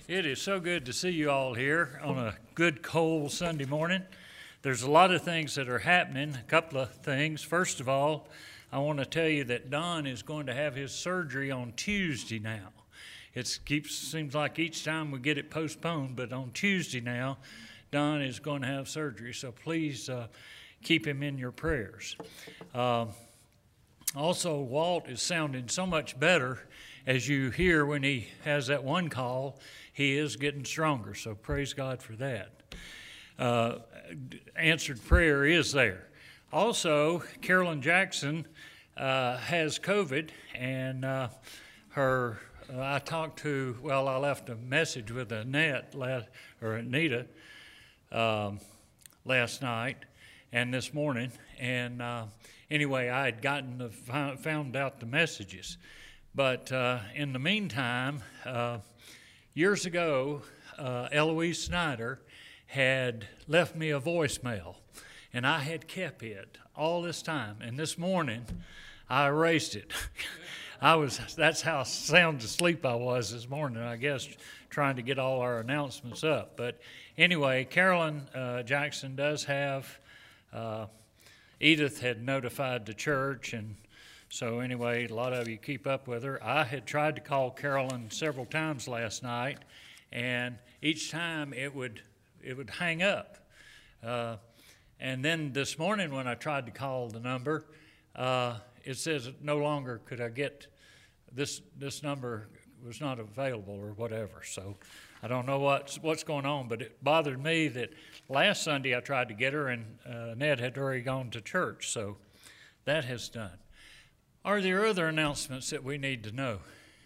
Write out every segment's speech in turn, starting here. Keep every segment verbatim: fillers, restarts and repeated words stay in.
It is so good to see you all here on a good cold Sunday morning. There's a lot of things that are happening, a couple of things. First of all, I want to tell you that Don is going to have his surgery on Tuesday now. It keeps seems like each time we get it postponed, but on Tuesday now, Don is going to have surgery. So please uh, keep him in your prayers. Uh, also, Walt is sounding so much better. As you hear when he has that one call, he is getting stronger, so praise God for that. Uh, answered prayer is there. Also, Carolyn Jackson uh, has COVID, and uh, her, uh, I talked to, well, I left a message with Annette, last, or Anita, um, last night and this morning, and uh, anyway, I had gotten the, found out the messages. But uh, in the meantime, uh, years ago, uh, Eloise Snyder had left me a voicemail, and I had kept it all this time. And this morning, I erased it. I was that's how sound asleep I was this morning, I guess, trying to get all our announcements up. But anyway, Carolyn uh, Jackson does have, uh, Edith had notified the church, and so anyway, a lot of you keep up with her. I had tried to call Carolyn several times last night, and each time it would it would hang up. Uh, and then this morning when I tried to call the number, uh, it says no longer could I get this this number was not available or whatever. So I don't know what's what's going on, but it bothered me that last Sunday I tried to get her, and uh, Ned had already gone to church. So that has done. Are there other announcements that we need to know?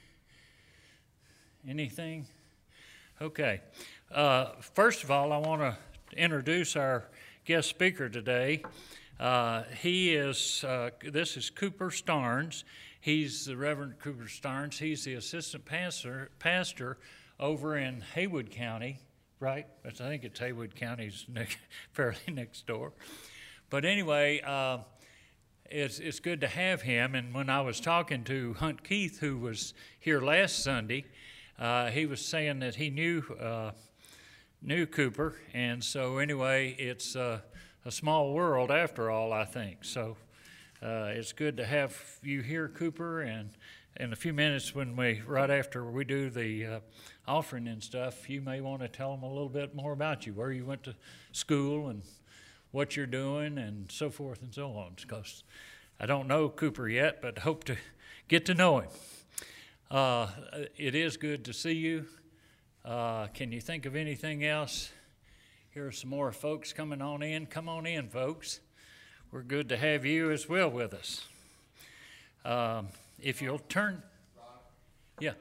Anything? Okay. Uh, first of all, I want to introduce our guest speaker today. Uh, he is, uh, this is Cooper Starnes. He's the Reverend Cooper Starnes. He's the assistant pastor, pastor over in Haywood County, right? I think it's Haywood County, it's next, fairly next door. But anyway, uh, It's, it's good to have him, and when I was talking to Hunt Keith, who was here last Sunday, uh, he was saying that he knew uh, knew Cooper, and so anyway, it's uh, a small world after all, I think. So uh, it's good to have you here, Cooper, and in a few minutes when we, right after we do the uh, offering and stuff, you may want to tell them a little bit more about you, where you went to school and what you're doing, and so forth and so on, because I don't know Cooper yet, but hope to get to know him. Uh, it is good to see you. Uh, can you think of anything else? Here are some more folks coming on in. Come on in, folks. We're good to have you as well with us. Um, if you'll turn. Yeah.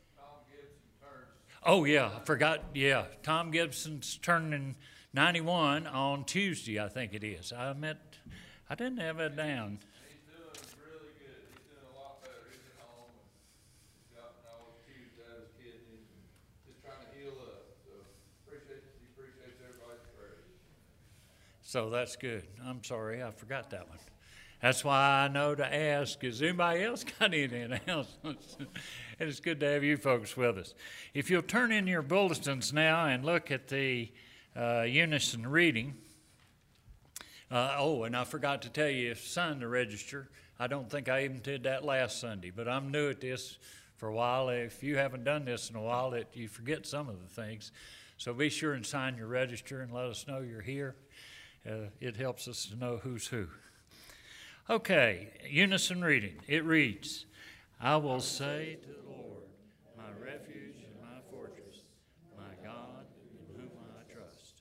Oh, yeah, I forgot. Yeah, Tom Gibson's turning ninety-one on Tuesday, I think it is. I meant, I didn't have it down. He's doing really good. He's doing a lot better. He's at home and he's gotten all his tubes out of his kidneys and just trying to heal up. So appreciate he appreciates everybody's prayers. So that's good. I'm sorry, I forgot that one. That's why I know to ask, is anybody else got any announcements? And it's good to have you folks with us. If you'll turn in your bulletins now and look at the Uh, unison reading. Uh, oh, and I forgot to tell you, sign the register. I don't think I even did that last Sunday, but I'm new at this for a while. If you haven't done this in a while, that you forget some of the things. So be sure and sign your register and let us know you're here. Uh, it helps us to know who's who. Okay, unison reading. It reads, I will say to the Lord, my refuge and my fortress, my God, in whom I trust.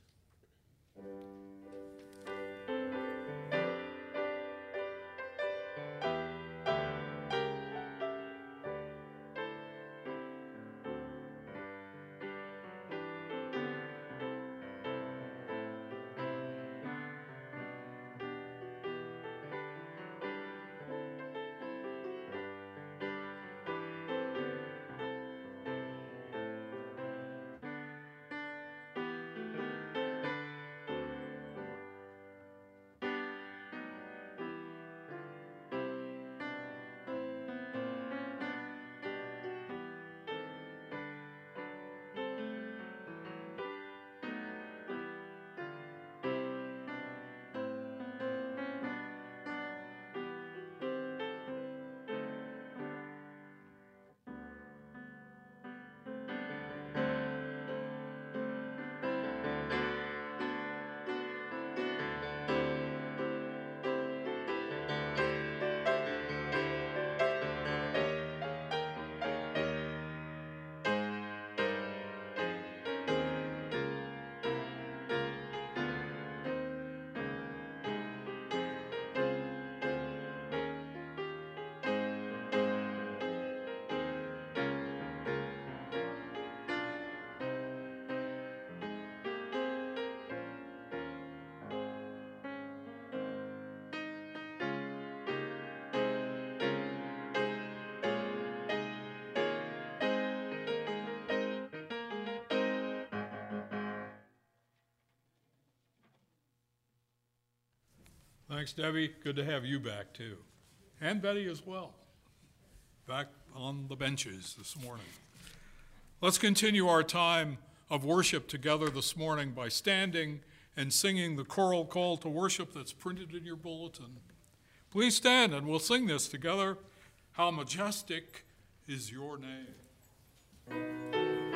Thanks, Debbie. Good to have you back, too. And Betty as well, back on the benches this morning. Let's continue our time of worship together this morning by standing and singing the choral call to worship that's printed in your bulletin. Please stand and we'll sing this together. How majestic is your name.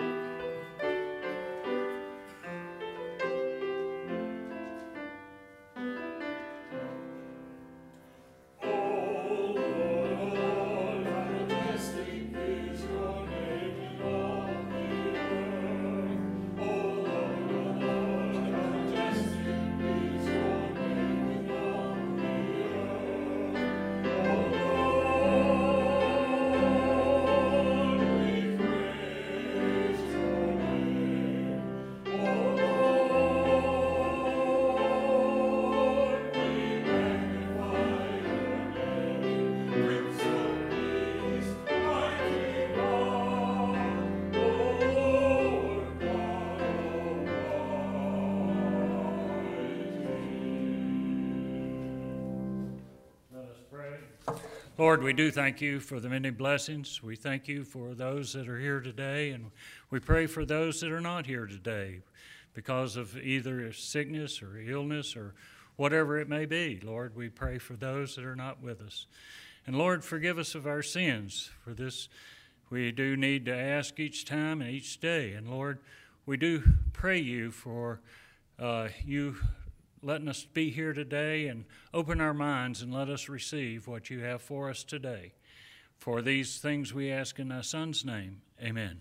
Lord, we do thank you for the many blessings. We thank you for those that are here today, and we pray for those that are not here today because of either sickness or illness or whatever it may be. Lord, we pray for those that are not with us. And Lord, forgive us of our sins. For this we do need to ask each time and each day. And Lord, we do pray you for uh, you letting us be here today and open our minds and let us receive what you have for us today. For these things we ask in thy Son's name. Amen.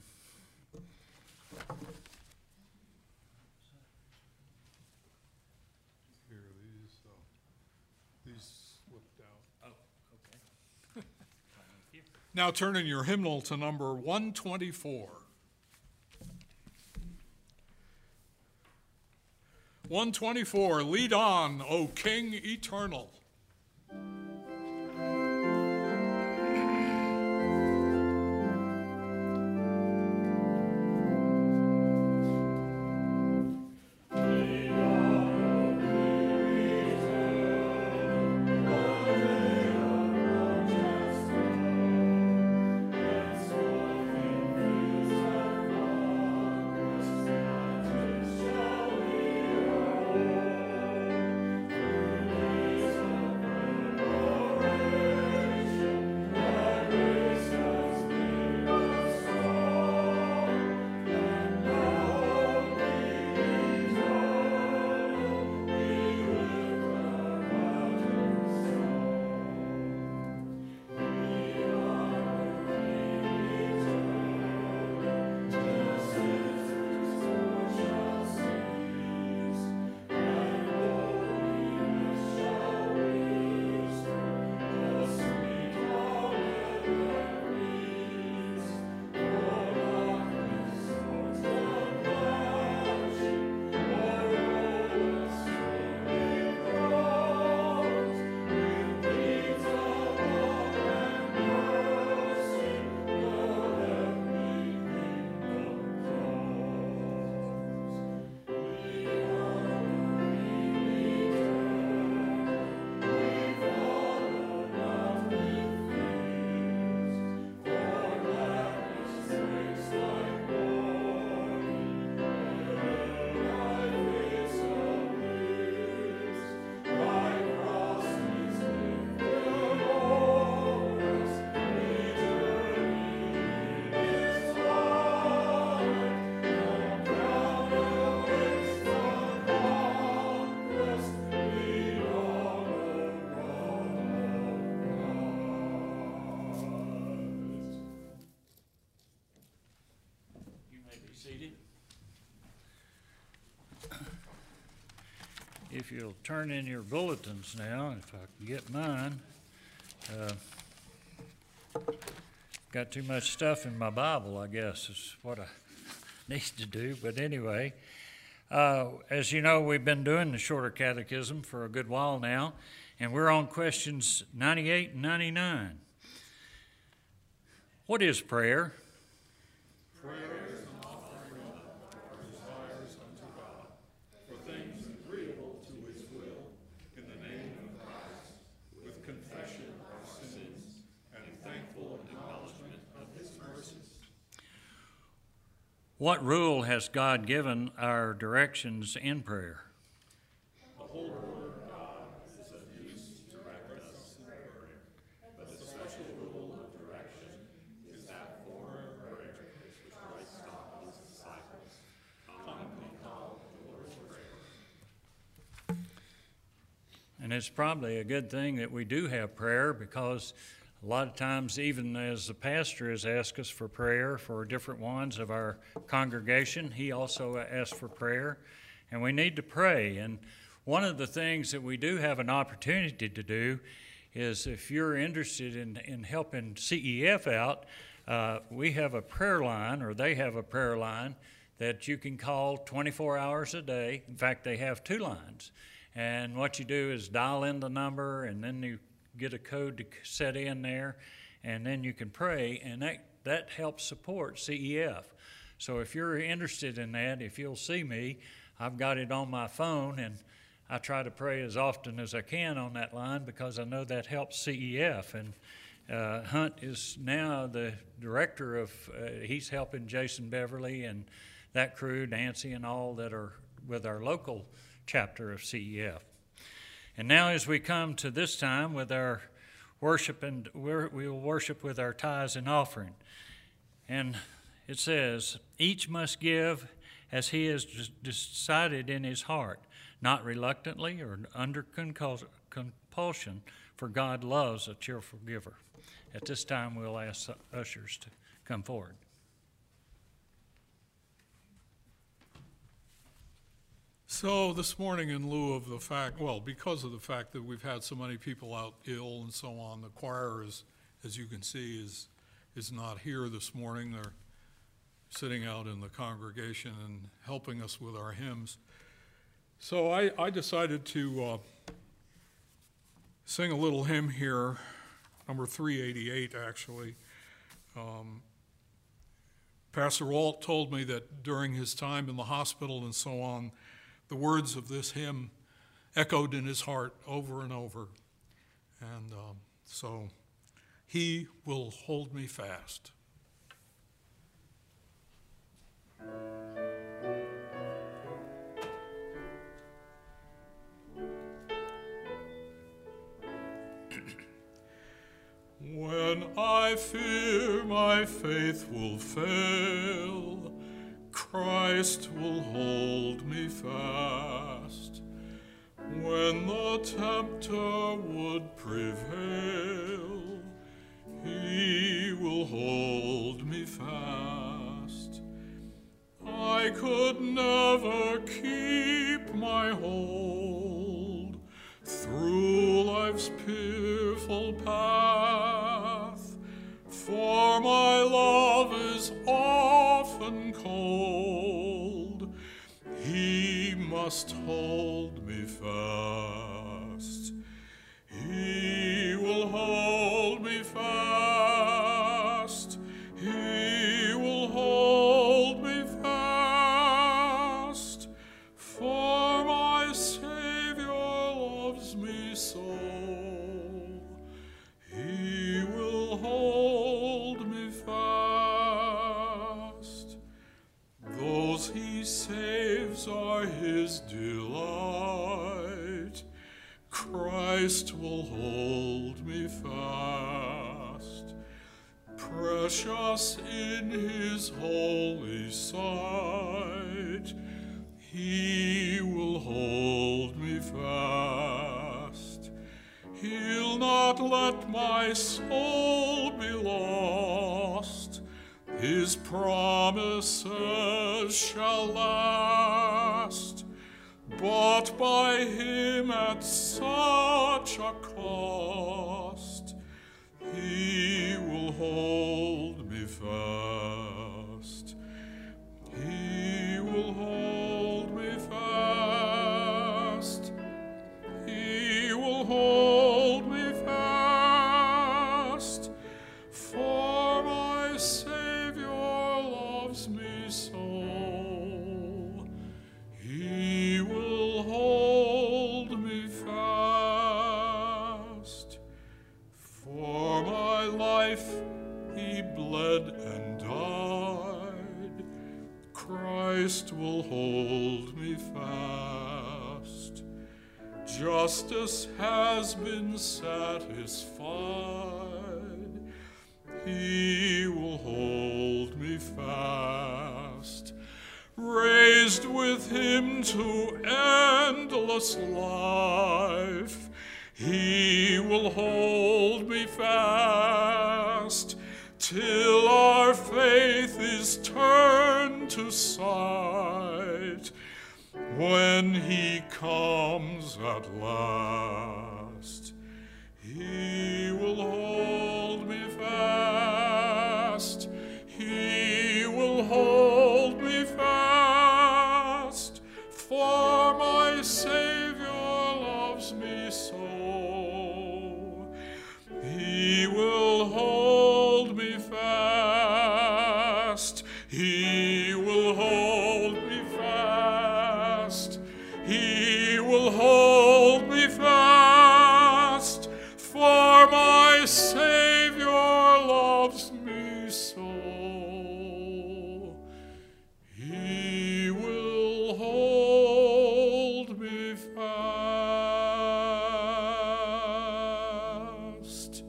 Here, these, uh, these slipped out. Oh, okay. Now turn in your hymnal to number one twenty-four. one twenty-four, Lead On, O King Eternal. If you'll turn in your bulletins now, if I can get mine. Uh, got too much stuff in my Bible, I guess, is what I need to do. But anyway, uh, as you know, we've been doing the Shorter Catechism for a good while now, and we're on questions ninety-eight and ninety-nine. What is prayer? Prayer is an offering of our desires unto God, for things agreeable to his will, in the name of What rule has God given our directions in prayer? The whole Word of God is of use to direct us in prayer, but the special rule of direction is that form of prayer which Christ taught his disciples, commonly called the Lord's Prayer. And it's probably a good thing that we do have prayer, because a lot of times, even as the pastor has asked us for prayer for different ones of our congregation, he also asks for prayer, and we need to pray. And one of the things that we do have an opportunity to do is, if you're interested in, in helping C E F out, uh, we have a prayer line, or they have a prayer line, that you can call twenty-four hours a day. In fact, they have two lines. And what you do is dial in the number, and then you get a code to set in there, and then you can pray, and that, that helps support C E F. So if you're interested in that, if you'll see me, I've got it on my phone, and I try to pray as often as I can on that line, because I know that helps C E F. And uh, Hunt is now the director of, uh, he's helping Jason Beverly and that crew, Nancy and all that are with our local chapter of C E F. And now, as we come to this time with our worship, and we're, we will worship with our tithes and offering. And it says, each must give as he has decided in his heart, not reluctantly or under compulsion, for God loves a cheerful giver. At this time, we'll ask ushers to come forward. So this morning, in lieu of the fact, well, because of the fact that we've had so many people out ill and so on, the choir is, as you can see, is is not here this morning. They're sitting out in the congregation and helping us with our hymns. So I, I decided to uh, sing a little hymn here, number three eighty-eight, actually. Um, Pastor Walt told me that during his time in the hospital and so on, the words of this hymn echoed in his heart over and over. And um, so, he will hold me fast. When I fear my faith will fail, Christ will hold me fast. When the tempter would prevail, he will hold me fast. I could never keep my hold through life's fearful path, for my love is often cold. He must hold me fast. He will hold me fast. He will hold me fast. For my Savior loves me so. He will hold me fast. Those he saves are his delight. Christ will hold me fast. Precious in his holy sight, he will hold me fast. He'll not let my soul be lost. His promises shall last. Bought by him at such a cost, he will hold me fast. He will hold me fast. He will hold me fast. For my Savior loves me so. He will hold me fast. For my life he bled and died. Christ will hold me fast. Justice has been satisfied. He will hold me fast. Raised with him to endless life, he will hold me fast till our faith is turned to sight, when he comes at last. He will hold me fast. He will hold me fast, for my Savior loves me so. He will hold me fast. He will hold me fast. He will hold me fast, for my Savior loves me so. He will hold me fast.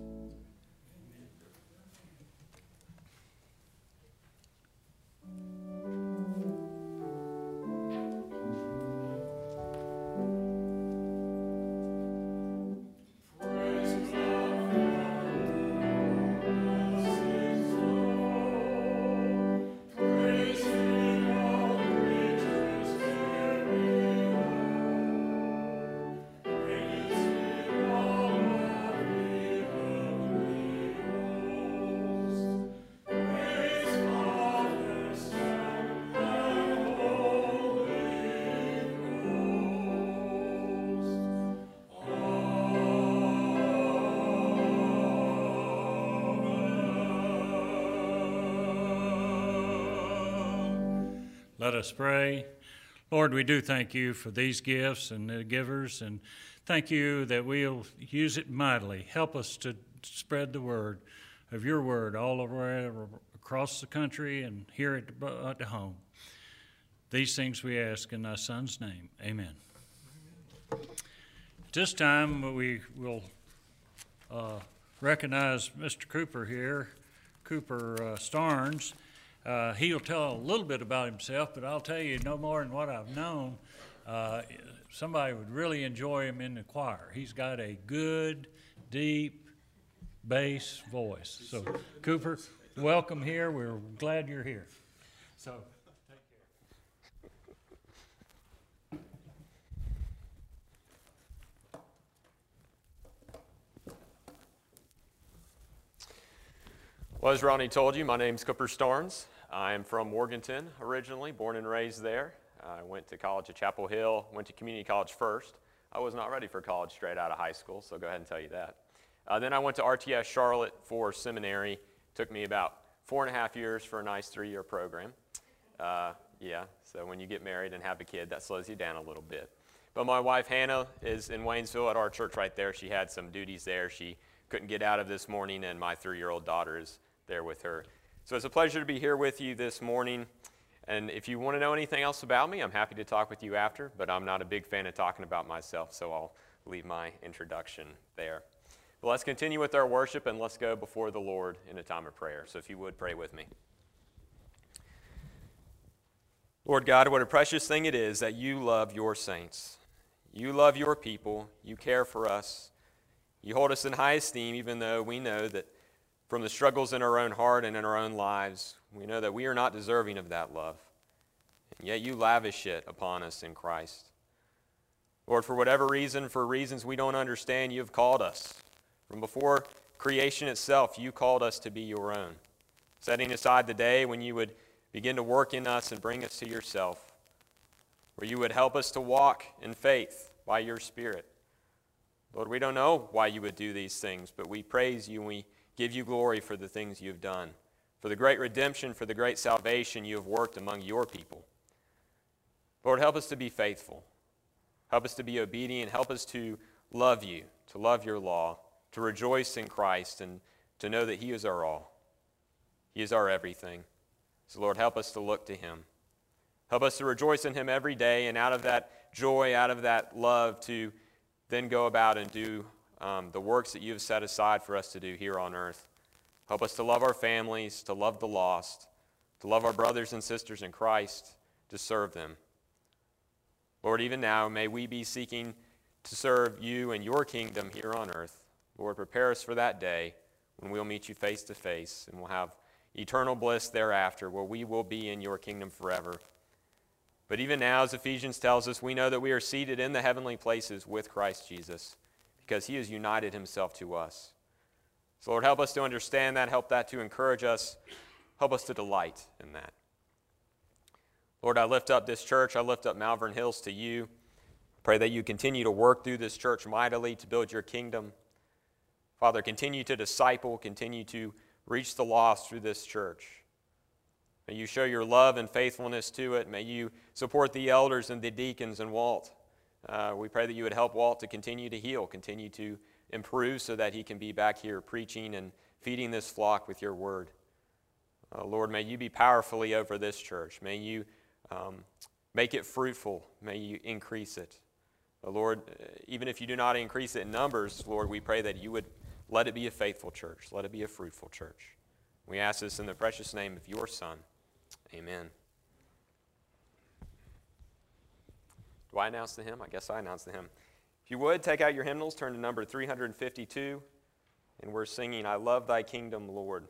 Let us pray. Lord, we do thank you for these gifts and the givers, and thank you that we'll use it mightily. Help us to spread the word of your word all over across the country and here at the, at the home. These things we ask in thy Son's name. Amen. At this time, we will uh, recognize Mister Cooper here, Cooper uh, Starnes. Uh, he'll tell a little bit about himself, but I'll tell you no more than what I've known. Uh, somebody would really enjoy him in the choir. He's got a good, deep bass voice. So, Cooper, welcome here. We're glad you're here. So, take care. Well, as Ronnie told you, my name's Cooper Starnes. I'm from Morganton originally, born and raised there. I went to college at Chapel Hill, went to community college first. I was not ready for college straight out of high school, so go ahead and tell you that. Uh, then I went to R T S Charlotte for seminary. Took me about four and a half years for a nice three-year program. Uh, yeah, so when you get married and have a kid, that slows you down a little bit. But my wife, Hannah, is in Waynesville at our church right there. She had some duties there she couldn't get out of this morning, and my three-year-old daughter is there with her. So it's a pleasure to be here with you this morning. And if you want to know anything else about me, I'm happy to talk with you after, but I'm not a big fan of talking about myself, so I'll leave my introduction there. But let's continue with our worship, and let's go before the Lord in a time of prayer. So if you would, pray with me. Lord God, what a precious thing it is that you love your saints. You love your people. You care for us. You hold us in high esteem, even though we know that from the struggles in our own heart and in our own lives, we know that we are not deserving of that love. And yet you lavish it upon us in Christ. Lord, for whatever reason, for reasons we don't understand, you have called us. From before creation itself, you called us to be your own, setting aside the day when you would begin to work in us and bring us to yourself, where you would help us to walk in faith by your Spirit. Lord, we don't know why you would do these things, but we praise you and we give you glory for the things you have done, for the great redemption, for the great salvation you have worked among your people. Lord, help us to be faithful. Help us to be obedient. Help us to love you, to love your law, to rejoice in Christ, and to know that he is our all. He is our everything. So, Lord, help us to look to him. Help us to rejoice in him every day, and out of that joy, out of that love, to then go about and do um, the works that you have set aside for us to do here on earth. Help us to love our families, to love the lost, to love our brothers and sisters in Christ, to serve them. Lord, even now, may we be seeking to serve you and your kingdom here on earth. Lord, prepare us for that day when we'll meet you face to face and we'll have eternal bliss thereafter, where we will be in your kingdom forever. But even now, as Ephesians tells us, we know that we are seated in the heavenly places with Christ Jesus because he has united himself to us. So Lord, help us to understand that, help that to encourage us, help us to delight in that. Lord, I lift up this church, I lift up Malvern Hills to you. Pray that you continue to work through this church mightily to build your kingdom. Father, continue to disciple, continue to reach the lost through this church. May you show your love and faithfulness to it. May you support the elders and the deacons and Walt. Uh, we pray that you would help Walt to continue to heal, continue to improve so that he can be back here preaching and feeding this flock with your word. Uh, Lord, may you be powerfully over this church. May you um, make it fruitful. May you increase it. Uh, Lord, even if you do not increase it in numbers, Lord, we pray that you would let it be a faithful church. Let it be a fruitful church. We ask this in the precious name of your Son. Amen. Do I announce the hymn? I guess I announce the hymn. If you would, take out your hymnals, turn to number three hundred fifty-two, and we're singing, I Love Thy Kingdom, Lord.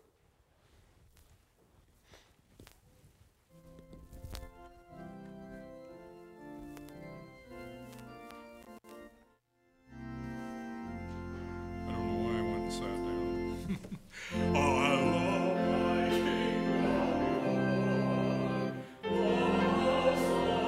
I don't know why I went and sat down. Oh, I love thy kingdom, Lord.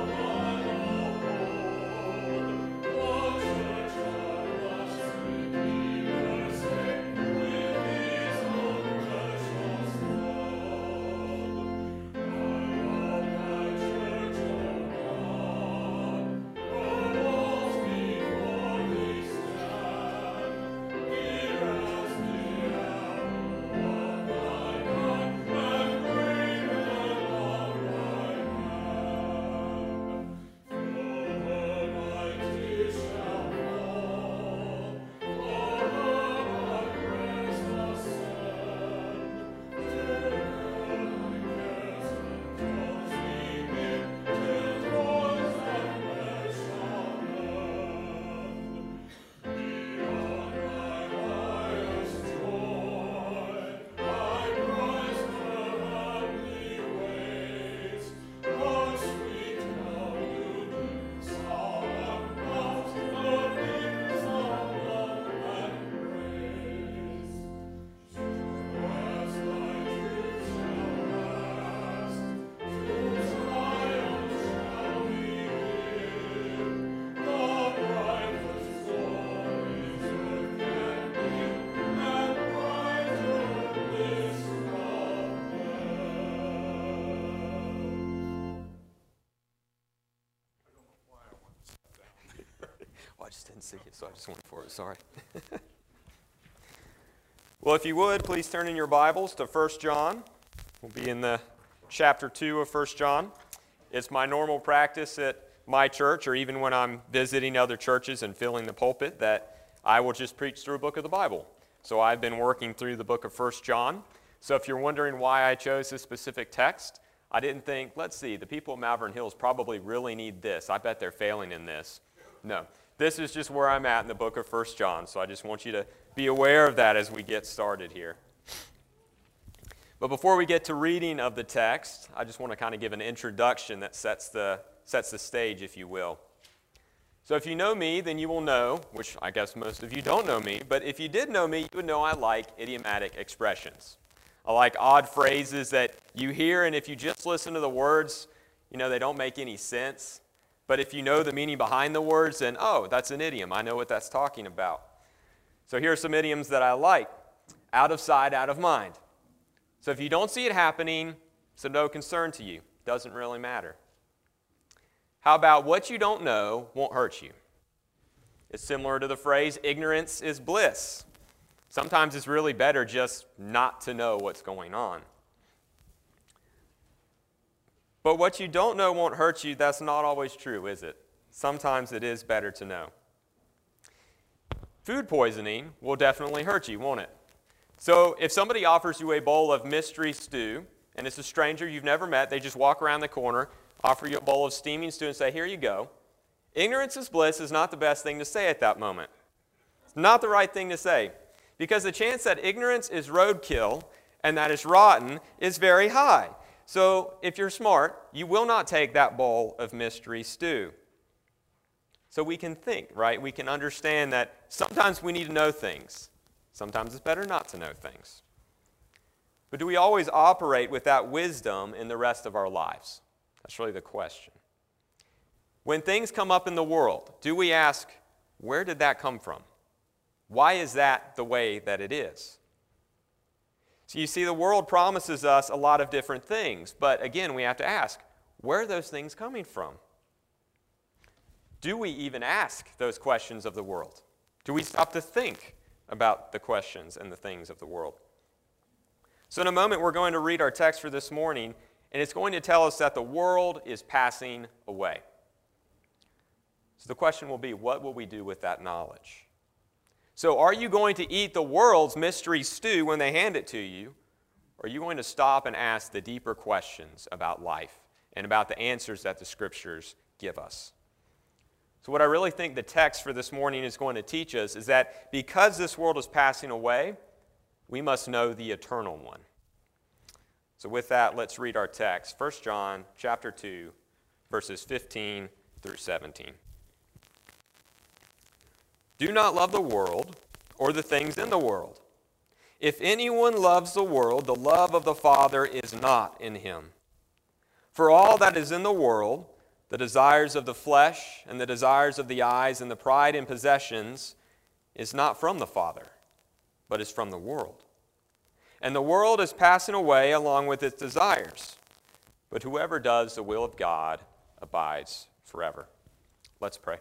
I just didn't see it, so I just went for it. Sorry. Well, if you would, please turn in your Bibles to First John. We'll be in the chapter two of First John. It's my normal practice at my church, or even when I'm visiting other churches and filling the pulpit, that I will just preach through a book of the Bible. So I've been working through the book of First John. So if you're wondering why I chose this specific text, I didn't think, let's see, the people of Malvern Hills probably really need this. I bet they're failing in this. No. This is just where I'm at in the book of First John, so I just want you to be aware of that as we get started here. But before we get to reading of the text, I just want to kind of give an introduction that sets the, sets the stage, if you will. So if you know me, then you will know, which I guess most of you don't know me, but if you did know me, you would know I like idiomatic expressions. I like odd phrases that you hear, and if you just listen to the words, you know, they don't make any sense. But if you know the meaning behind the words, then, oh, that's an idiom. I know what that's talking about. So here are some idioms that I like. Out of sight, out of mind. So if you don't see it happening, it's of no concern to you. Doesn't really matter. How about what you don't know won't hurt you? It's similar to the phrase, ignorance is bliss. Sometimes it's really better just not to know what's going on. But what you don't know won't hurt you. That's not always true, is it? Sometimes it is better to know. Food poisoning will definitely hurt you, won't it? So if somebody offers you a bowl of mystery stew, and it's a stranger you've never met, they just walk around the corner, offer you a bowl of steaming stew and say, here you go. Ignorance is bliss is not the best thing to say at that moment. It's not the right thing to say, because the chance that ignorance is roadkill and that it's rotten is very high. So if you're smart, you will not take that bowl of mystery stew. So we can think, right? We can understand that sometimes we need to know things. Sometimes it's better not to know things. But do we always operate with that wisdom in the rest of our lives? That's really the question. When things come up in the world, do we ask, where did that come from? Why is that the way that it is? So you see, the world promises us a lot of different things, but again, we have to ask, where are those things coming from? Do we even ask those questions of the world? Do we stop to think about the questions and the things of the world? So in a moment, we're going to read our text for this morning, and it's going to tell us that the world is passing away. So the question will be, what will we do with that knowledge? So are you going to eat the world's mystery stew when they hand it to you, or are you going to stop and ask the deeper questions about life and about the answers that the Scriptures give us? So what I really think the text for this morning is going to teach us is that because this world is passing away, we must know the eternal one. So with that, let's read our text, First John chapter two, verses fifteen through seventeen. Do not love the world or the things in the world. If anyone loves the world, the love of the Father is not in him. For all that is in the world, the desires of the flesh and the desires of the eyes and the pride in possessions, is not from the Father, but is from the world. And the world is passing away along with its desires. But whoever does the will of God abides forever. Let's pray.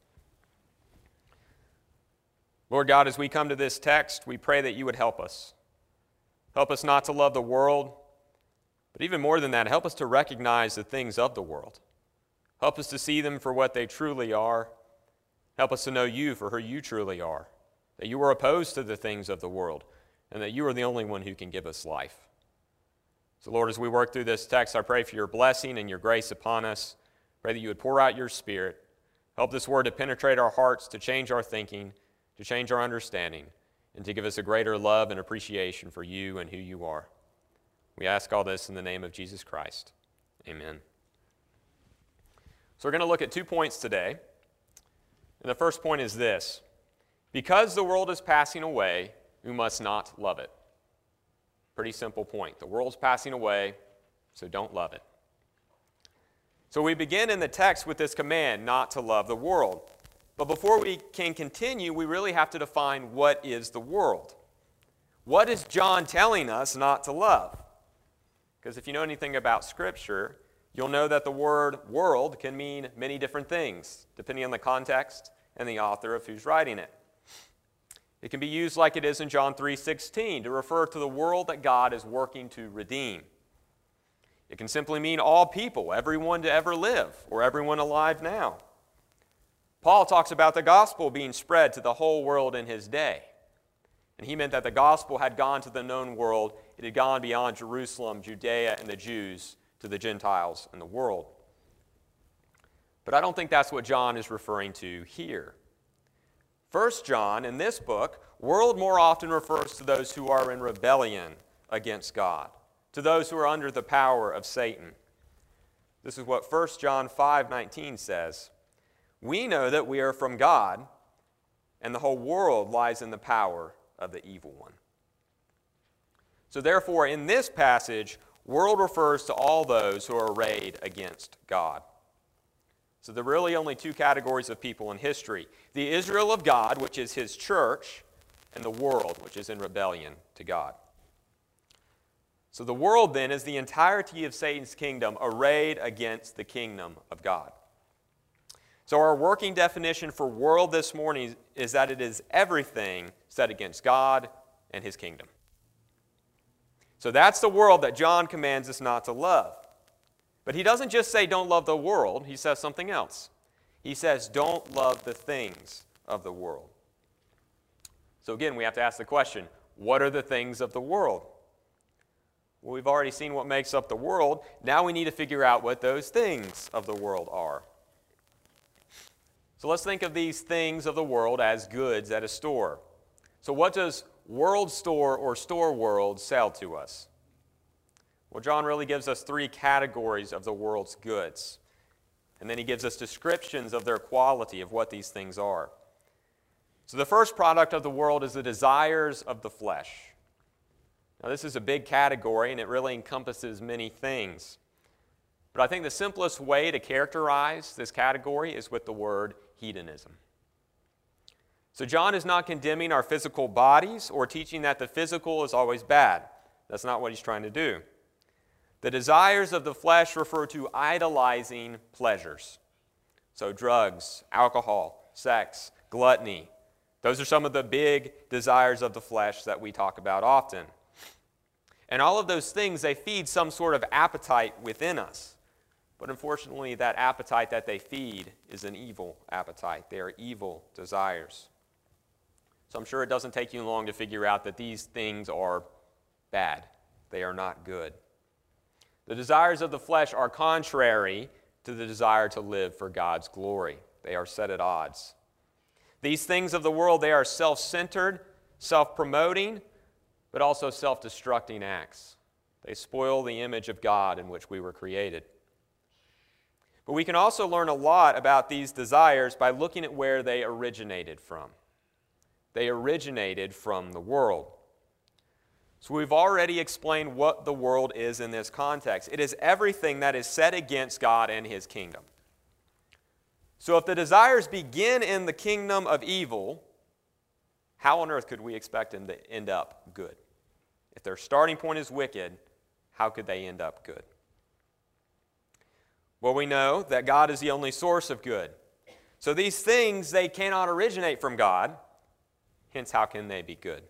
Lord God, as we come to this text, we pray that you would help us. Help us not to love the world, but even more than that, help us to recognize the things of the world. Help us to see them for what they truly are. Help us to know you for who you truly are, that you are opposed to the things of the world, and that you are the only one who can give us life. So Lord, as we work through this text, I pray for your blessing and your grace upon us. Pray that you would pour out your Spirit. Help this word to penetrate our hearts, to change our thinking, to change our understanding, and to give us a greater love and appreciation for you and who you are. We ask all this in the name of Jesus Christ. Amen. So we're going to look at two points today. And the first point is this: because the world is passing away, we must not love it. Pretty simple point. The world's passing away, so don't love it. So we begin in the text with this command not to love the world. But before we can continue, we really have to define what is the world. What is John telling us not to love? Because if you know anything about Scripture, you'll know that the word world can mean many different things, depending on the context and the author of who's writing it. It can be used like it is in John three sixteen to refer to the world that God is working to redeem. It can simply mean all people, everyone to ever live, or everyone alive now. Paul talks about the gospel being spread to the whole world in his day. And he meant that the gospel had gone to the known world. It had gone beyond Jerusalem, Judea, and the Jews to the Gentiles and the world. But I don't think that's what John is referring to here. First John, in this book, world more often refers to those who are in rebellion against God, to those who are under the power of Satan. This is what First John five nineteen says. We know that we are from God, and the whole world lies in the power of the evil one. So therefore, in this passage, world refers to all those who are arrayed against God. So there are really only two categories of people in history: the Israel of God, which is his church, and the world, which is in rebellion to God. So the world, then, is the entirety of Satan's kingdom arrayed against the kingdom of God. So our working definition for world this morning is that it is everything set against God and his kingdom. So that's the world that John commands us not to love. But he doesn't just say don't love the world, he says something else. He says don't love the things of the world. So again, we have to ask the question, what are the things of the world? Well, we've already seen what makes up the world. Now we need to figure out what those things of the world are. So let's think of these things of the world as goods at a store. So what does World Store or Store World sell to us? Well, John really gives us three categories of the world's goods. And then he gives us descriptions of their quality, of what these things are. So the first product of the world is the desires of the flesh. Now this is a big category and it really encompasses many things. But I think the simplest way to characterize this category is with the word hedonism. So John is not condemning our physical bodies or teaching that the physical is always bad. That's not what he's trying to do. The desires of the flesh refer to idolizing pleasures. So drugs, alcohol, sex, gluttony. Those are some of the big desires of the flesh that we talk about often. And all of those things, they feed some sort of appetite within us. But unfortunately, that appetite that they feed is an evil appetite. They are evil desires. So I'm sure it doesn't take you long to figure out that these things are bad. They are not good. The desires of the flesh are contrary to the desire to live for God's glory. They are set at odds. These things of the world, they are self-centered, self-promoting, but also self-destructing acts. They spoil the image of God in which we were created. But we can also learn a lot about these desires by looking at where they originated from. They originated from the world. So we've already explained what the world is in this context. It is everything that is set against God and His kingdom. So if the desires begin in the kingdom of evil, how on earth could we expect them to end up good? If their starting point is wicked, how could they end up good? Well, we know that God is the only source of good. So these things, they cannot originate from God. Hence, how can they be good?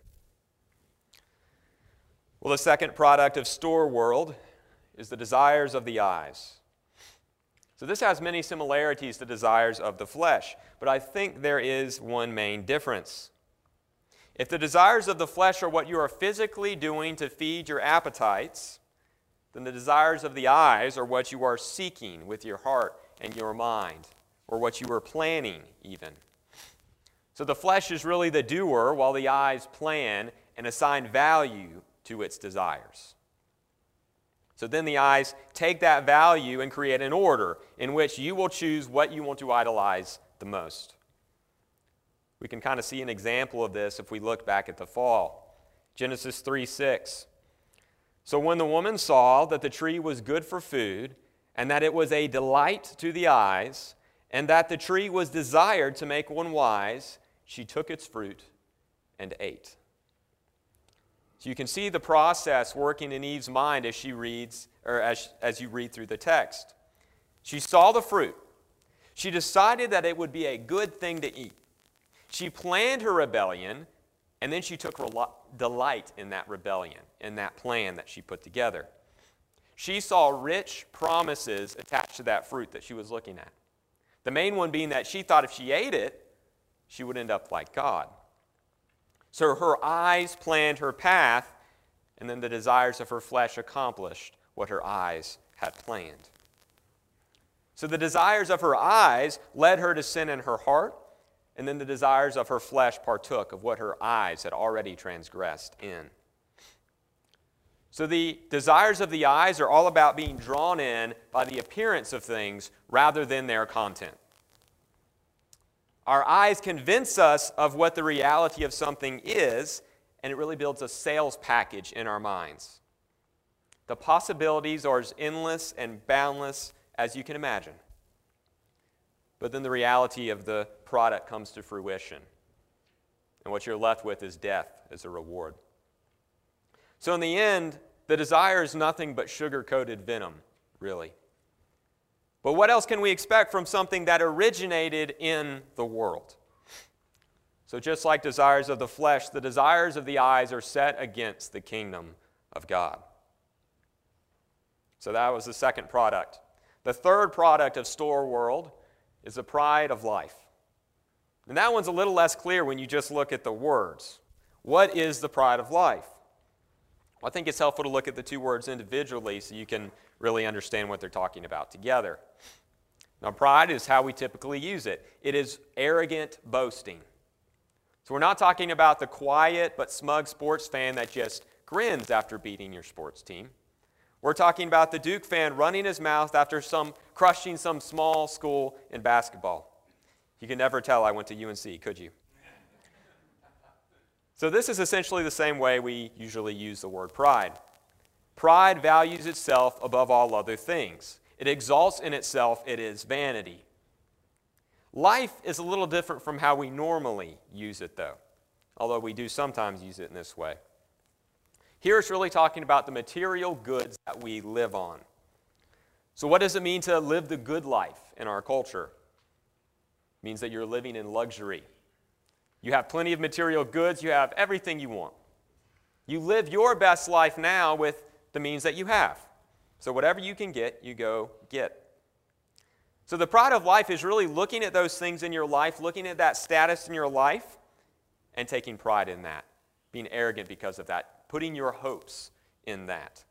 Well, the second product of store world is the desires of the eyes. So this has many similarities to desires of the flesh, but I think there is one main difference. If the desires of the flesh are what you are physically doing to feed your appetites, then the desires of the eyes are what you are seeking with your heart and your mind, or what you are planning even. So the flesh is really the doer, while the eyes plan and assign value to its desires. So then the eyes take that value and create an order in which you will choose what you want to idolize the most. We can kind of see an example of this if we look back at the fall. Genesis three six. So when the woman saw that the tree was good for food, and that it was a delight to the eyes, and that the tree was desired to make one wise, she took its fruit and ate. So you can see the process working in Eve's mind as she reads, or as, as you read through the text. She saw the fruit. She decided that it would be a good thing to eat. She planned her rebellion, and then she took rel- delight in that rebellion, in that plan that she put together. She saw rich promises attached to that fruit that she was looking at. The main one being that she thought if she ate it, she would end up like God. So her eyes planned her path, and then the desires of her flesh accomplished what her eyes had planned. So the desires of her eyes led her to sin in her heart, and then the desires of her flesh partook of what her eyes had already transgressed in. So the desires of the eyes are all about being drawn in by the appearance of things rather than their content. Our eyes convince us of what the reality of something is, and it really builds a sales package in our minds. The possibilities are as endless and boundless as you can imagine. But then the reality of the product comes to fruition, and what you're left with is death as a reward. So in the end, the desire is nothing but sugar-coated venom, really. But what else can we expect from something that originated in the world? So just like desires of the flesh, the desires of the eyes are set against the kingdom of God. So that was the second product The third product of store world is the pride of life. And that one's a little less clear when you just look at the words. What is the pride of life? Well, I think it's helpful to look at the two words individually so you can really understand what they're talking about together. Now, pride is how we typically use it. It is arrogant boasting. So we're not talking about the quiet but smug sports fan that just grins after beating your sports team. We're talking about the Duke fan running his mouth after some crushing some small school in basketball. You can never tell I went to U N C, could you? So this is essentially the same way we usually use the word pride. Pride values itself above all other things. It exalts in itself. It is vanity. Life is a little different from how we normally use it, though, although we do sometimes use it in this way. Here it's really talking about the material goods that we live on. So what does it mean to live the good life in our culture? It means that you're living in luxury. You have plenty of material goods. You have everything you want. You live your best life now with the means that you have. So whatever you can get, you go get. So the pride of life is really looking at those things in your life, looking at that status in your life, and taking pride in that, being arrogant because of that, putting your hopes in that.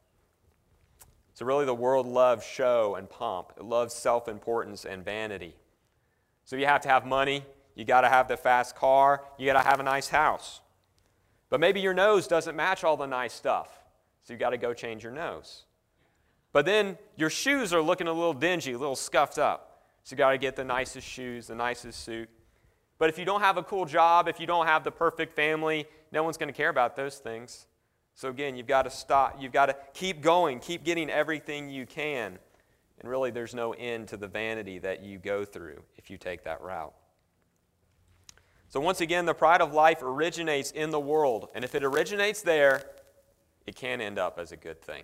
So really the world loves show and pomp. It loves self-importance and vanity. So you have to have money. You got to have the fast car. You got to have a nice house. But maybe your nose doesn't match all the nice stuff, so you got to go change your nose. But then your shoes are looking a little dingy, a little scuffed up, so you got to get the nicest shoes, the nicest suit. But if you don't have a cool job, if you don't have the perfect family, no one's going to care about those things. So again, you've got to stop. You've got to keep going, keep getting everything you can. And really, there's no end to the vanity that you go through if you take that route. So once again, the pride of life originates in the world. And if it originates there, it can end up as a good thing.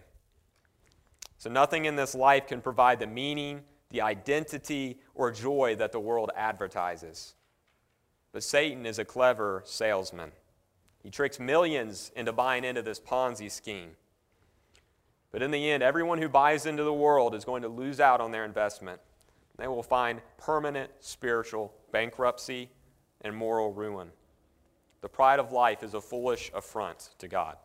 So nothing in this life can provide the meaning, the identity, or joy that the world advertises. But Satan is a clever salesman. He tricks millions into buying into this Ponzi scheme. But in the end, everyone who buys into the world is going to lose out on their investment. They will find permanent spiritual bankruptcy and moral ruin. The pride of life is a foolish affront to God.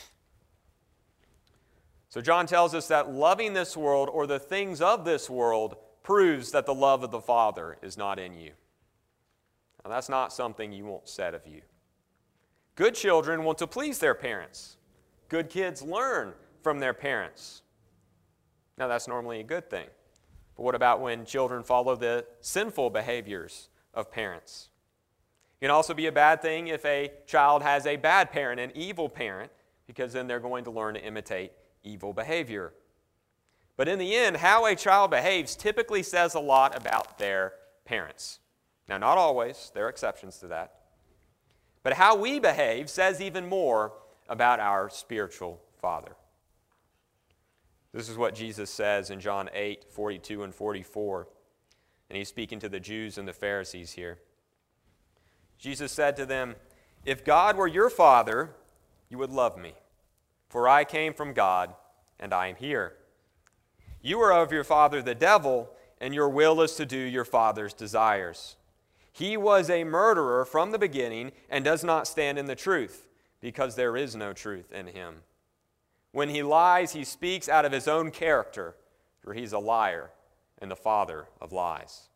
So John tells us that loving this world or the things of this world proves that the love of the Father is not in you. Now, that's not something you want said of you. Good children want to please their parents. Good kids learn from their parents. Now, that's normally a good thing. But what about when children follow the sinful behaviors of parents? It can also be a bad thing if a child has a bad parent, an evil parent, because then they're going to learn to imitate evil behavior. But in the end, how a child behaves typically says a lot about their parents. Now, not always. There are exceptions to that. But how we behave says even more about our spiritual father. This is what Jesus says in John eight, forty-two and forty-four. And he's speaking to the Jews and the Pharisees here. Jesus said to them, "If God were your father, you would love me. For I came from God, and I am here. You are of your father the devil, and your will is to do your father's desires. He was a murderer from the beginning and does not stand in the truth, because there is no truth in him. When he lies, he speaks out of his own character, for he's a liar and the father of lies."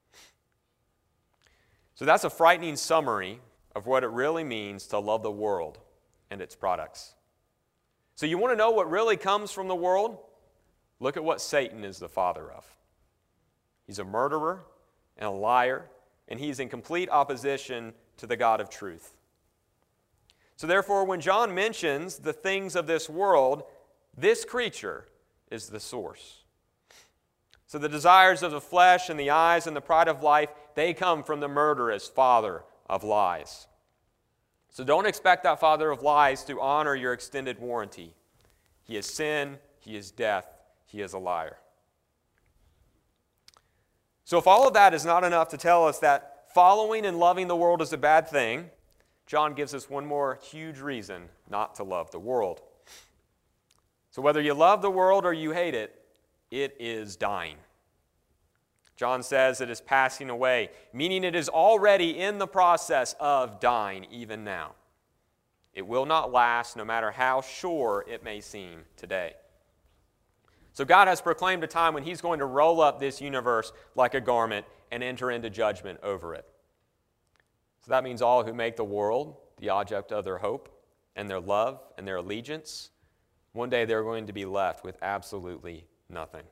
So that's a frightening summary of what it really means to love the world and its products. So you want to know what really comes from the world? Look at what Satan is the father of. He's a murderer and a liar, and he's in complete opposition to the God of truth. So therefore, when John mentions the things of this world, this creature is the source. So the desires of the flesh and the eyes and the pride of life, they come from the murderous father of lies. So don't expect that father of lies to honor your extended warranty. He is sin, he is death, he is a liar. So if all of that is not enough to tell us that following and loving the world is a bad thing, John gives us one more huge reason not to love the world. So whether you love the world or you hate it, it is dying. John says it is passing away, meaning it is already in the process of dying even now. It will not last, no matter how sure it may seem today. So God has proclaimed a time when he's going to roll up this universe like a garment and enter into judgment over it. So that means all who make the world the object of their hope and their love and their allegiance, one day they're going to be left with absolutely nothing.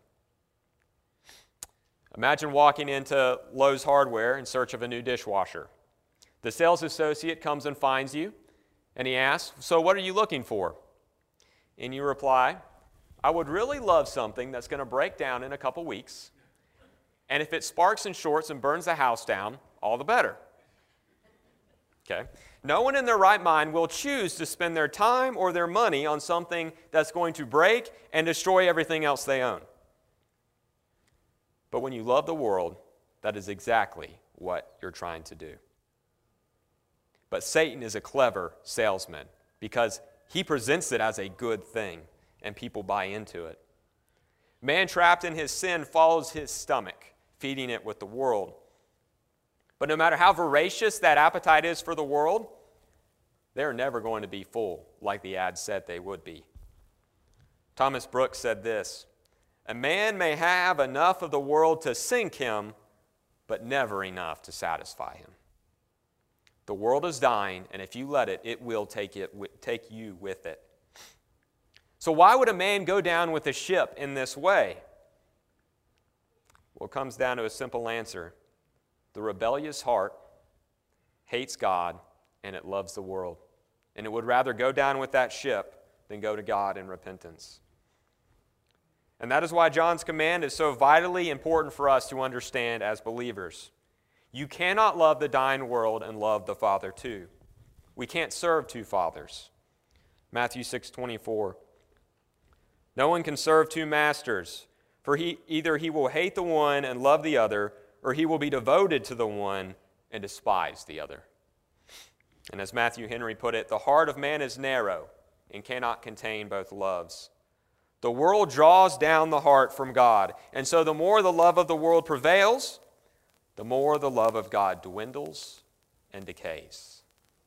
Imagine walking into Lowe's Hardware in search of a new dishwasher. The sales associate comes and finds you, and he asks, "So what are you looking for?" And you reply, "I would really love something that's going to break down in a couple weeks, and if it sparks and shorts and burns the house down, all the better." Okay? No one in their right mind will choose to spend their time or their money on something that's going to break and destroy everything else they own. But when you love the world, that is exactly what you're trying to do. But Satan is a clever salesman because he presents it as a good thing, and people buy into it. Man trapped in his sin follows his stomach, feeding it with the world. But no matter how voracious that appetite is for the world, they're never going to be full like the ad said they would be. Thomas Brooks said this, "A man may have enough of the world to sink him, but never enough to satisfy him." The world is dying, and if you let it, it will take it, take you with it. So why would a man go down with a ship in this way? Well, it comes down to a simple answer. The rebellious heart hates God, and it loves the world. And it would rather go down with that ship than go to God in repentance. And that is why John's command is so vitally important for us to understand as believers. You cannot love the dying world and love the Father too. We can't serve two fathers. Matthew six twenty-four. No one can serve two masters, for he, either he will hate the one and love the other, or he will be devoted to the one and despise the other. And as Matthew Henry put it, the heart of man is narrow and cannot contain both loves. The world draws down the heart from God, and so the more the love of the world prevails, the more the love of God dwindles and decays.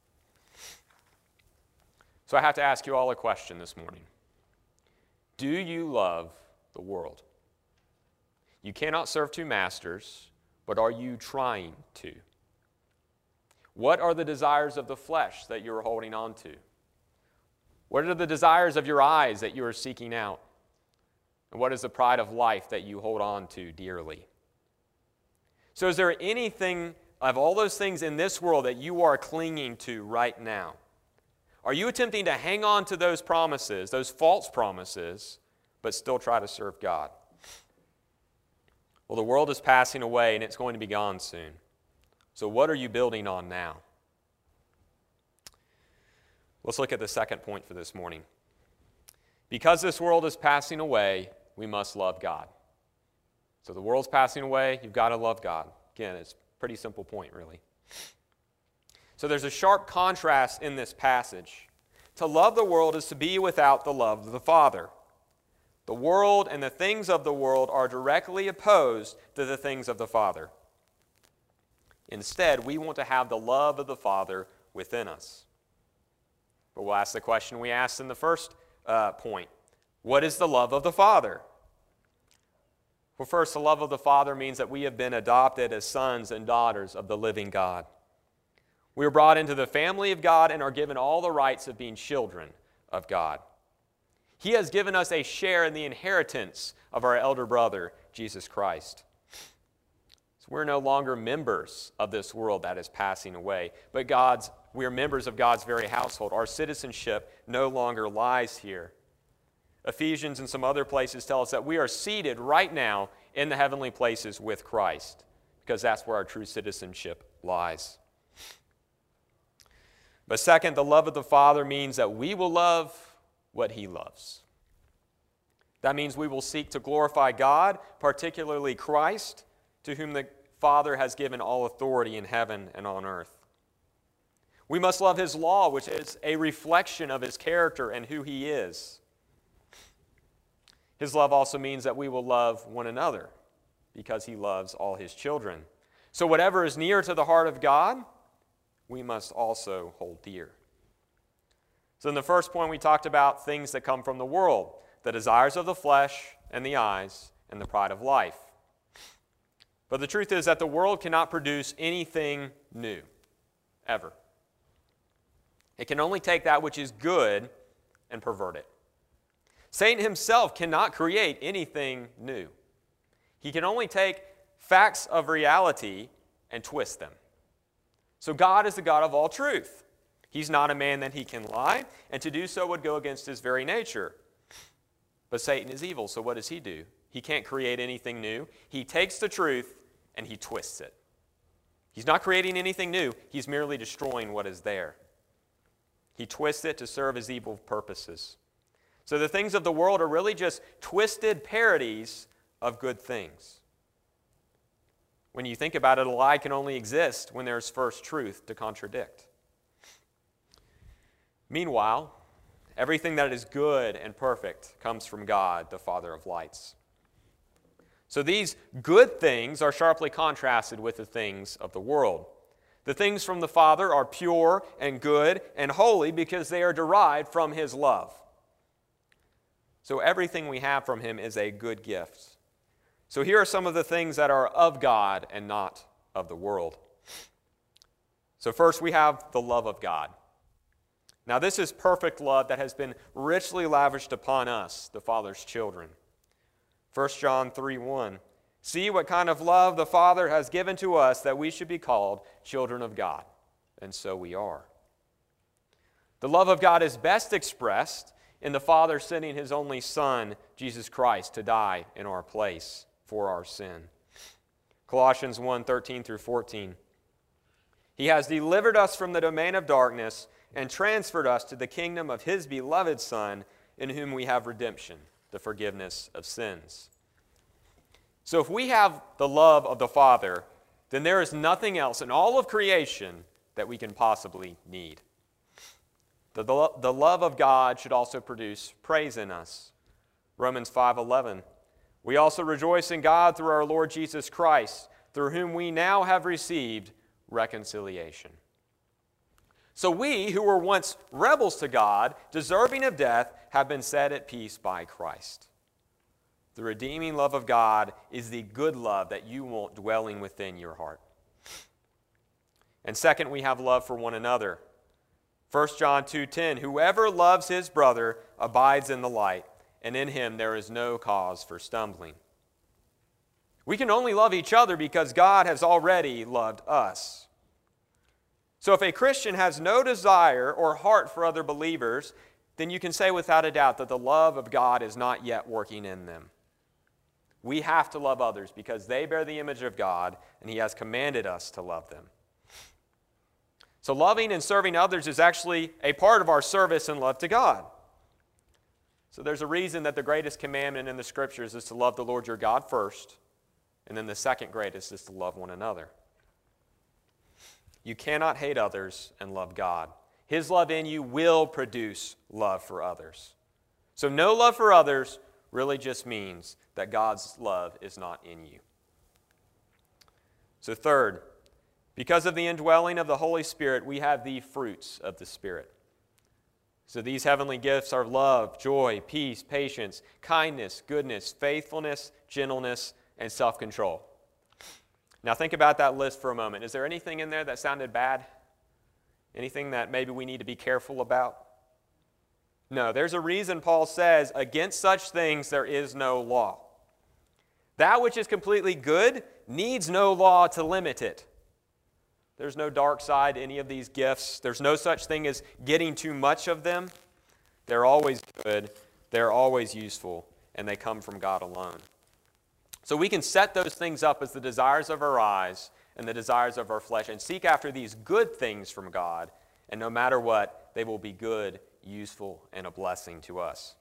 So I have to ask you all a question this morning. Do you love the world? You cannot serve two masters, but are you trying to? What are the desires of the flesh that you are holding on to? What are the desires of your eyes that you are seeking out? And what is the pride of life that you hold on to dearly? So is there anything of all those things in this world that you are clinging to right now? Are you attempting to hang on to those promises, those false promises, but still try to serve God? Well, the world is passing away and it's going to be gone soon. So what are you building on now? Let's look at the second point for this morning. Because this world is passing away, we must love God. So the world's passing away, you've got to love God. Again, it's a pretty simple point, really. So there's a sharp contrast in this passage. To love the world is to be without the love of the Father. The world and the things of the world are directly opposed to the things of the Father. Instead, we want to have the love of the Father within us. But we'll ask the question we asked in the first uh, point. What is the love of the Father? Well, first, the love of the Father means that we have been adopted as sons and daughters of the living God. We are brought into the family of God and are given all the rights of being children of God. He has given us a share in the inheritance of our elder brother, Jesus Christ. So we're no longer members of this world that is passing away, but God's, we are members of God's very household. Our citizenship no longer lies here. Ephesians and some other places tell us that we are seated right now in the heavenly places with Christ, because that's where our true citizenship lies. But second, the love of the Father means that we will love what He loves. That means we will seek to glorify God, particularly Christ, to whom the Father has given all authority in heaven and on earth. We must love His law, which is a reflection of His character and who He is. His love also means that we will love one another. because he loves all his children. So whatever is near to the heart of God, we must also hold dear. So in the first point, we talked about things that come from the world, the desires of the flesh and the eyes and the pride of life. But the truth is that the world cannot produce anything new, ever. It can only take that which is good and pervert it. Satan himself cannot create anything new. He can only take facts of reality and twist them. So God is the God of all truth. He's not a man that he can lie, and to do so would go against his very nature. But Satan is evil, so what does he do? He can't create anything new. He takes the truth and he twists it. He's not creating anything new. He's merely destroying what is there. He twists it to serve his evil purposes. So the things of the world are really just twisted parodies of good things. When you think about it, a lie can only exist when there's first truth to contradict. Meanwhile, everything that is good and perfect comes from God, the Father of lights. So these good things are sharply contrasted with the things of the world. The things from the Father are pure and good and holy because they are derived from his love. So everything we have from him is a good gift. So here are some of the things that are of God and not of the world. So first we have the love of God. Now this is perfect love that has been richly lavished upon us, the Father's children. First John three one, see what kind of love the Father has given to us that we should be called children of God. And so we are. The love of God is best expressed in the Father sending his only Son, Jesus Christ, to die in our place for our sin. Colossians one thirteen through fourteen. He has delivered us from the domain of darkness and transferred us to the kingdom of his beloved Son, in whom we have redemption, the forgiveness of sins. So if we have the love of the Father, then there is nothing else in all of creation that we can possibly need. The, the, the love of God should also produce praise in us. Romans five eleven, we also rejoice in God through our Lord Jesus Christ, through whom we now have received reconciliation. So we, who were once rebels to God, deserving of death, have been set at peace by Christ. The redeeming love of God is the good love that you want dwelling within your heart. And second, we have love for one another. First John two ten, whoever loves his brother abides in the light, and in him there is no cause for stumbling. We can only love each other because God has already loved us. So if a Christian has no desire or heart for other believers, then you can say without a doubt that the love of God is not yet working in them. We have to love others because they bear the image of God, and he has commanded us to love them. So loving and serving others is actually a part of our service and love to God. So there's a reason that the greatest commandment in the Scriptures is to love the Lord your God first, and then the second greatest is to love one another. You cannot hate others and love God. His love in you will produce love for others. So no love for others really just means that God's love is not in you. So third, because of the indwelling of the Holy Spirit, we have the fruits of the Spirit. So these heavenly gifts are love, joy, peace, patience, kindness, goodness, faithfulness, gentleness, and self-control. Now think about that list for a moment. Is there anything in there that sounded bad? Anything that maybe we need to be careful about? No, there's a reason Paul says, against such things there is no law. That which is completely good needs no law to limit it. There's no dark side to any of these gifts. There's no such thing as getting too much of them. They're always good, they're always useful, and they come from God alone. So we can set those things up as the desires of our eyes and the desires of our flesh and seek after these good things from God, and no matter what, they will be good, useful, and a blessing to us.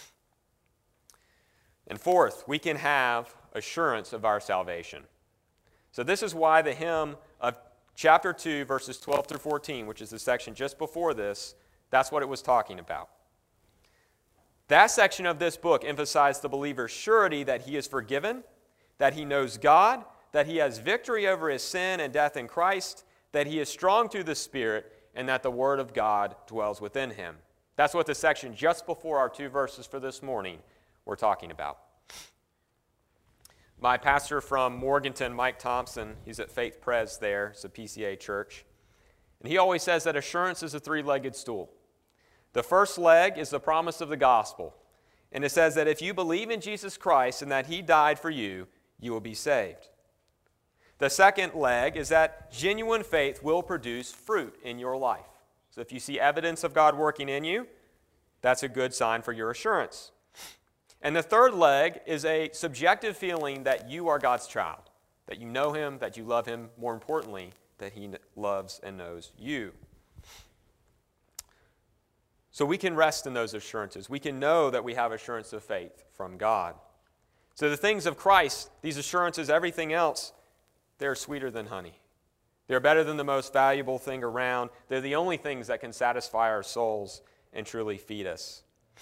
And fourth, we can have assurance of our salvation. So this is why the hymn of chapter two, verses twelve through fourteen, which is the section just before this, that's what it was talking about. That section of this book emphasized the believer's surety that he is forgiven, that he knows God, that he has victory over his sin and death in Christ, that he is strong through the Spirit, and that the Word of God dwells within him. That's what the section just before our two verses for this morning we're talking about. My pastor from Morganton, Mike Thompson, he's at Faith Pres there. It's a P C A church. And he always says that assurance is a three-legged stool. The first leg is the promise of the gospel. And it says that if you believe in Jesus Christ and that he died for you, you will be saved. The second leg is that genuine faith will produce fruit in your life. So if you see evidence of God working in you, that's a good sign for your assurance. And the third leg is a subjective feeling that you are God's child, that you know him, that you love him, more importantly, that he loves and knows you. So we can rest in those assurances. We can know that we have assurance of faith from God. So the things of Christ, these assurances, everything else, they're sweeter than honey. They're better than the most valuable thing around. They're the only things that can satisfy our souls and truly feed us.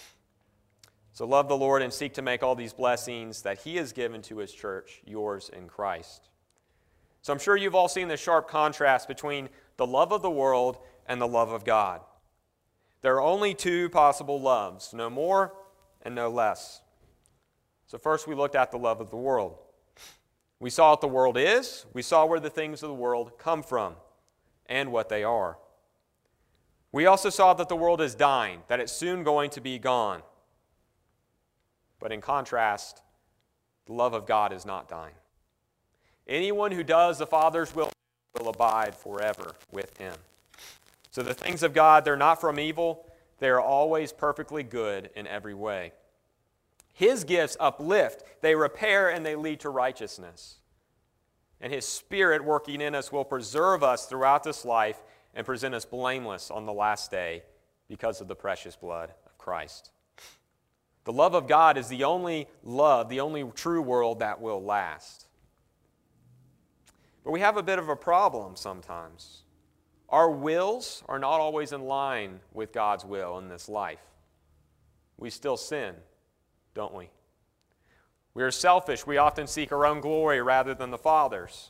So love the Lord and seek to make all these blessings that he has given to his church yours in Christ. So I'm sure you've all seen the sharp contrast between the love of the world and the love of God. There are only two possible loves, no more and no less. So first we looked at the love of the world. We saw what the world is. We saw where the things of the world come from and what they are. We also saw that the world is dying, that it's soon going to be gone. But in contrast, the love of God is not dying. Anyone who does the Father's will will abide forever with him. So the things of God, they're not from evil. They are always perfectly good in every way. His gifts uplift, they repair, and they lead to righteousness. And his Spirit working in us will preserve us throughout this life and present us blameless on the last day because of the precious blood of Christ. The love of God is the only love, the only true world that will last. But we have a bit of a problem sometimes. Our wills are not always in line with God's will in this life. We still sin, don't we? We are selfish. We often seek our own glory rather than the Father's.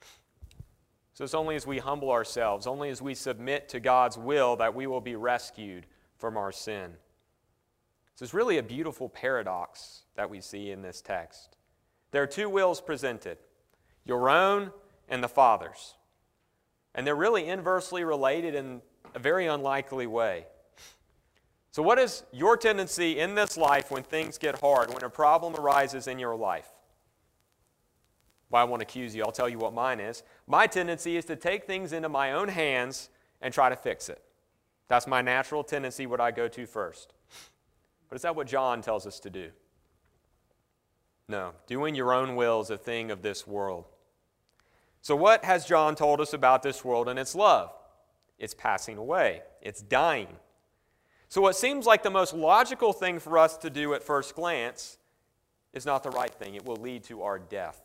So it's only as we humble ourselves, only as we submit to God's will that we will be rescued from our sin. So it's really a beautiful paradox that we see in this text. There are two wills presented, your own and the Father's. And they're really inversely related in a very unlikely way. So what is your tendency in this life when things get hard, when a problem arises in your life? Well, I won't accuse you. I'll tell you what mine is. My tendency is to take things into my own hands and try to fix it. That's my natural tendency, what I go to first. But is that what John tells us to do? No. Doing your own will is a thing of this world. So what has John told us about this world and its love? It's passing away. It's dying. So what seems like the most logical thing for us to do at first glance is not the right thing. It will lead to our death.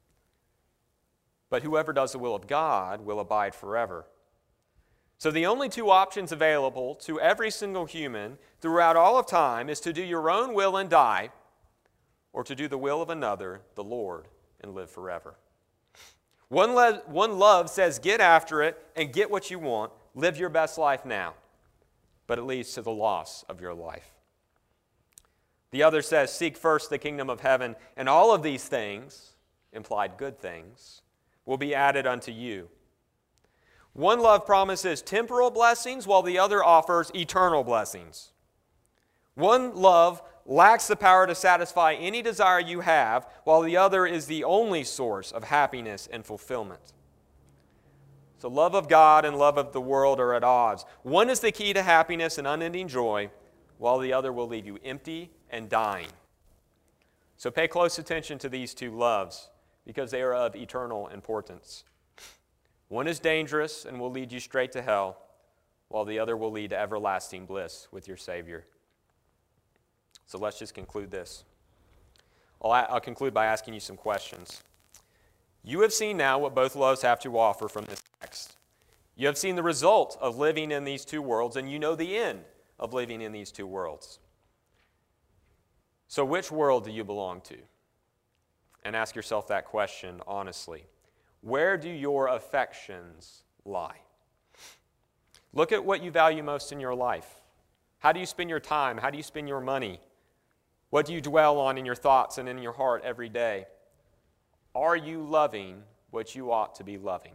But whoever does the will of God will abide forever. So the only two options available to every single human throughout all of time is to do your own will and die, or to do the will of another, the Lord, and live forever. One, le- one love says get after it and get what you want. Live your best life now. But it leads to the loss of your life. The other says seek first the kingdom of heaven, and all of these things, implied good things, will be added unto you. One love promises temporal blessings, while the other offers eternal blessings. One love lacks the power to satisfy any desire you have, while the other is the only source of happiness and fulfillment. So love of God and love of the world are at odds. One is the key to happiness and unending joy, while the other will leave you empty and dying. So pay close attention to these two loves, because they are of eternal importance. One is dangerous and will lead you straight to hell, while the other will lead to everlasting bliss with your Savior. So let's just conclude this. I'll, I'll conclude by asking you some questions. You have seen now what both loves have to offer from this text. You have seen the result of living in these two worlds, and you know the end of living in these two worlds. So which world do you belong to? and ask yourself that question honestly. Where do your affections lie? Look at what you value most in your life. How do you spend your time? How do you spend your money? What do you dwell on in your thoughts and in your heart every day? Are you loving what you ought to be loving?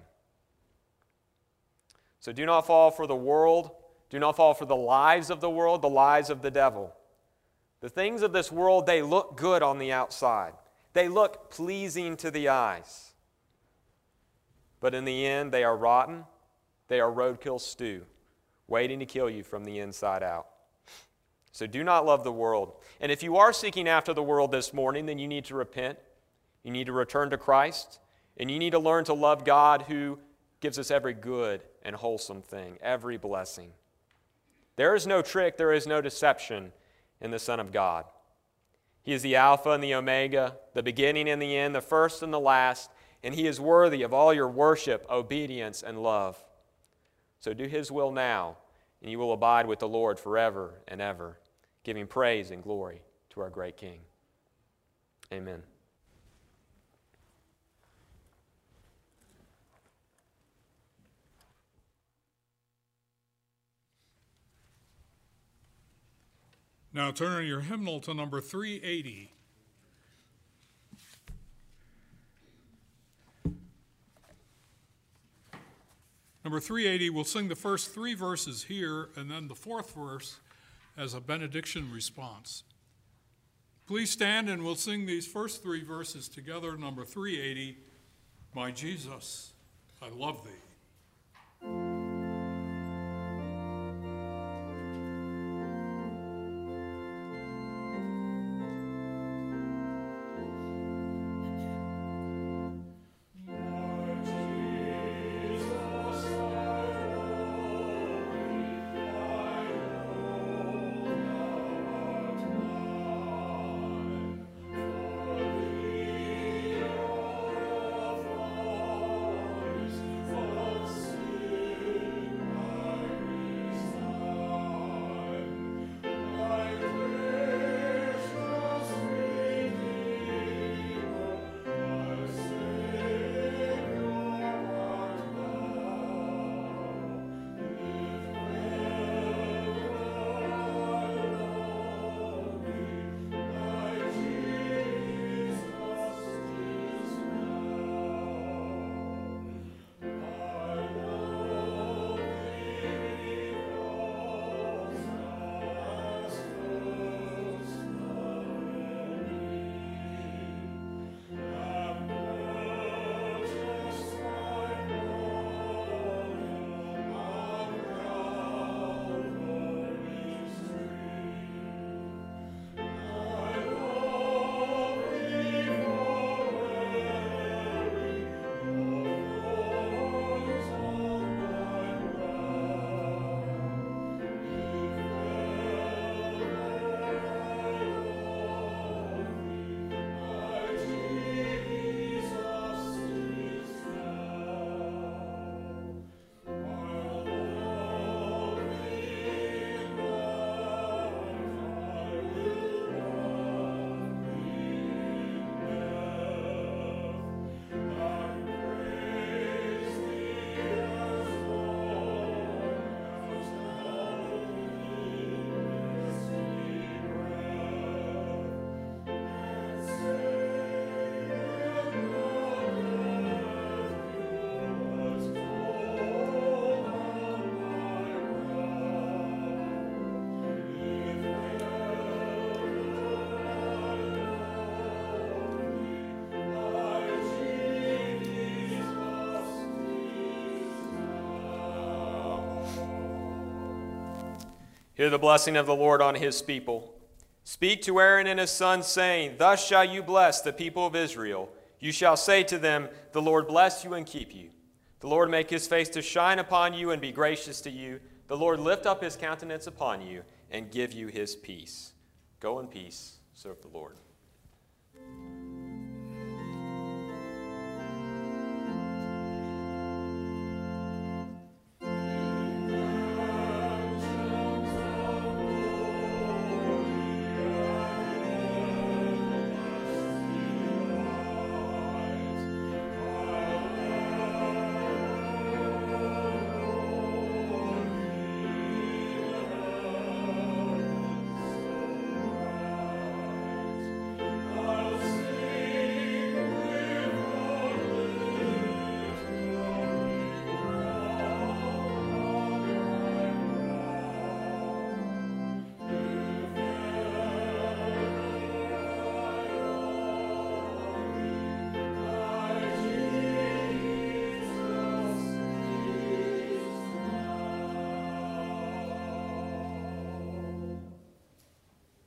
So do not fall for the world. Do not fall for the lies of the world, the lies of the devil. The things of this world, they look good on the outside. They look pleasing to the eyes. But in the end, they are rotten. They are roadkill stew, waiting to kill you from the inside out. So do not love the world. And if you are seeking after the world this morning, then you need to repent. You need to return to Christ. And you need to learn to love God who gives us every good and wholesome thing, every blessing. There is no trick, there is no deception in the Son of God. He is the Alpha and the Omega, the beginning and the end, the first and the last, and He is worthy of all your worship, obedience, and love. So do His will now, and you will abide with the Lord forever and ever, giving praise and glory to our great King. Amen. Now turn your hymnal to number three eighty. Number three eighty, we'll sing the first three verses here and then the fourth verse as a benediction response. Please stand and we'll sing these first three verses together. Number three eighty, My Jesus, I Love Thee. Hear the blessing of the Lord on His people. Speak to Aaron and his sons, saying, Thus shall you bless the people of Israel. You shall say to them, The Lord bless you and keep you. The Lord make His face to shine upon you and be gracious to you. The Lord lift up His countenance upon you and give you His peace. Go in peace. Serve the Lord.